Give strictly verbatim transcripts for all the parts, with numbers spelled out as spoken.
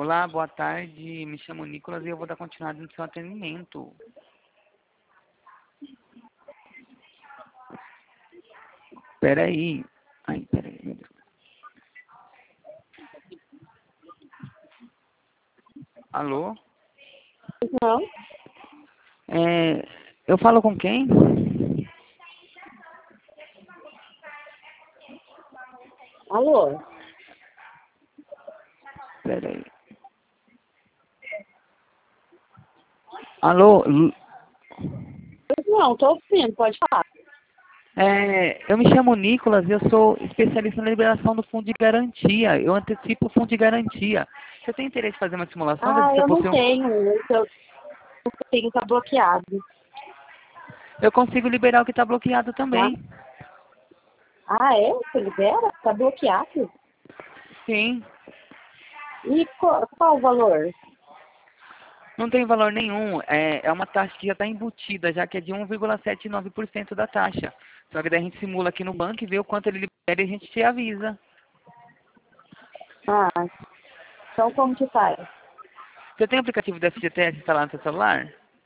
Olá, boa tarde. Me chamo Nicolas e eu vou dar continuidade no seu atendimento. Peraí. Ai, peraí, meu Deus. Alô? Não. É, eu falo com quem? Alô? Peraí. Alô? Lu- Não, tô ouvindo, pode falar. É, eu me chamo Nicolas e eu sou especialista na liberação do fundo de garantia. Eu antecipo o fundo de garantia. Você tem interesse em fazer uma simulação? Ver se Ah, você eu não possui um... tenho. O que eu o que eu tenho tá bloqueado, Eu consigo liberar o que está bloqueado tá? também. Ah, é? Você libera? Tá bloqueado? Sim. E qual, qual o valor? Não tem valor nenhum. É, é uma taxa que já está embutida, já que é de um vírgula setenta e nove por cento da taxa. Só que daí a gente simula aqui no banco e vê o quanto ele libera e a gente te avisa. Ah, então como que faz? Você tem o aplicativo do F G T S instalado no seu celular?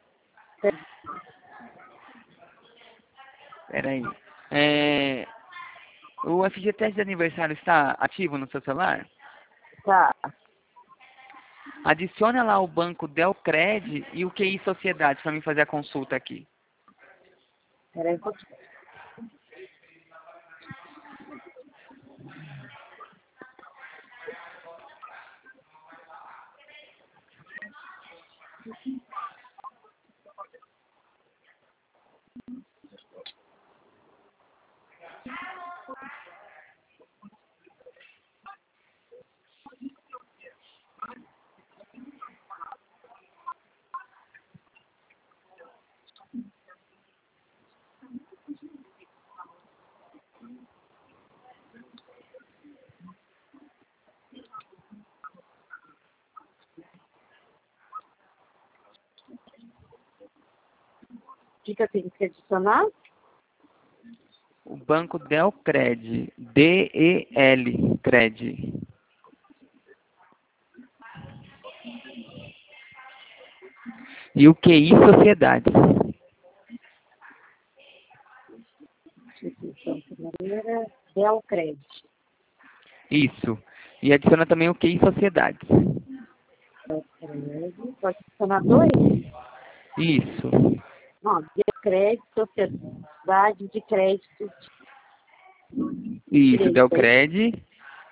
Peraí. É, o F G T S de aniversário está ativo no seu celular? Tá. Adicione lá o banco Delcred e o Q I Sociedade para mim fazer a consulta aqui. Peraí um pouquinho. O que que eu tenho que adicionar? O banco Delcred. D E L. Cred. E o Q I Sociedade. Instituição financeira, Delcred. Isso. E adiciona também o Q I Sociedade. Delcred. Pode adicionar dois? Isso. Não, Delcred, Sociedade de Crédito. Isso, Direito, é isso? Delcred.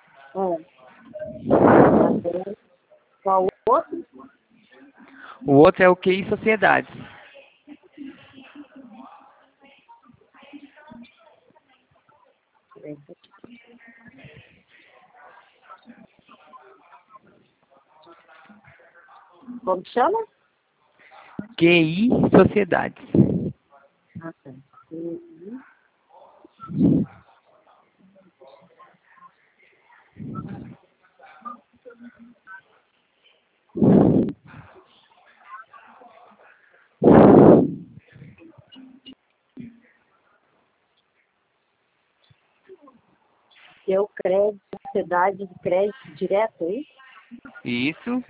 É. Qual o outro? O outro é o Q I Sociedade. Como que chama? Q I Sociedade. Ah, tá. Uhum. Deu crédito, sociedade de crédito direto, é isso? Isso.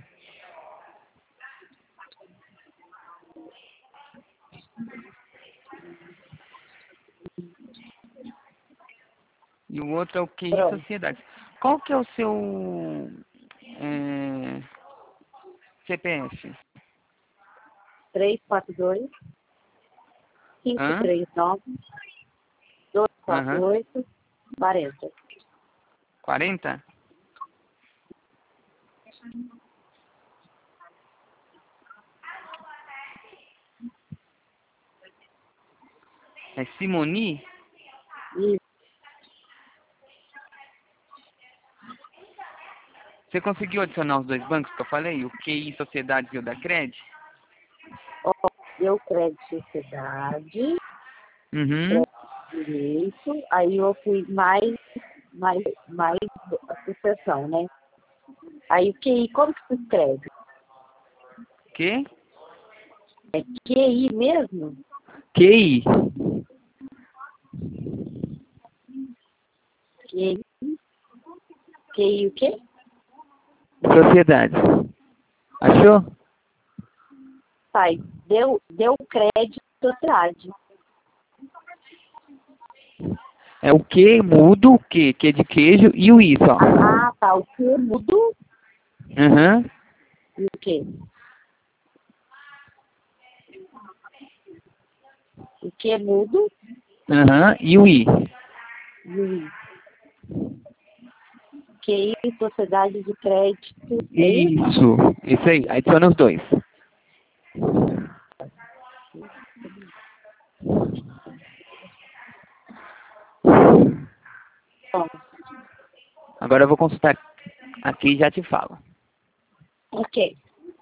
E o outro é o Q I Pronto. Sociedade. Qual que é o seu é, C P F? três quatro dois, cinco Hã? três nove, dois quatro Aham. oito, quarenta. quarenta? É Simoni? E Você conseguiu adicionar os dois bancos que eu falei? O Q I Sociedade e o da Cred? ó, deu crédito sociedade, Uhum. crédito direito, aí eu fui mais, mais, mais a sucessão, né? Aí o Q I, como que se escreve? Que? É Q I mesmo? Q I. Q I, Q I o quê? Sociedade. achou? Pai, deu, deu crédito à cidade. É o que mudo, o que, que de queijo e o i só. Ah, tá. O que mudo Aham. e o que? O que é mudo Aham. E o i. e o I. Q I, Sociedade de Crédito. É isso? Isso. Isso aí. Adiciona os dois. Bom, Agora eu vou consultar aqui e já te falo. ok.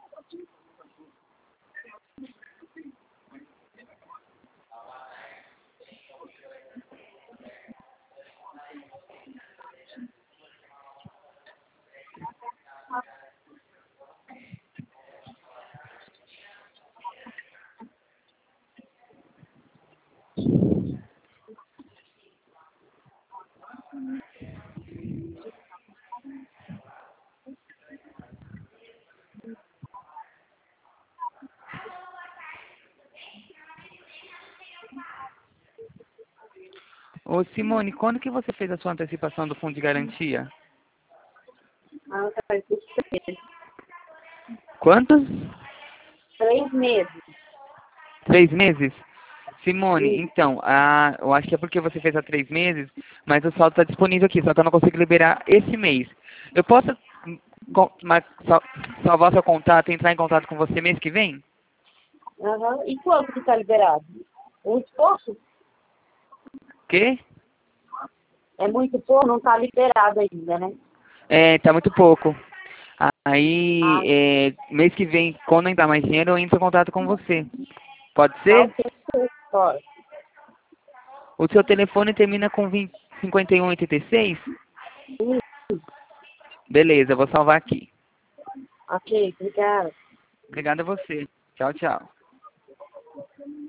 Ô Simone, quando que você fez a sua antecipação do fundo de garantia? Ah, tá faz três meses. Quantos? Três meses. Três meses? Simone, Isso. então, ah, eu acho que é porque você fez há três meses, mas o saldo está disponível aqui, só que eu não consigo liberar esse mês. Eu posso hum, com- ma- sal- salvar seu contato e entrar em contato com você mês que vem? Aham. E quanto que tá liberado? Muito pouco? Quê? É muito pouco, não tá liberado ainda, né? É, tá muito pouco. Aí, Ah, é, mês que vem, quando entrar mais dinheiro, eu entro em contato com você. Pode tá ser? ok. Pode. O seu telefone termina com vinte, cinquenta e um oitenta e seis? Beleza, eu vou salvar aqui. Ok, obrigada. Obrigado a você. Tchau, tchau.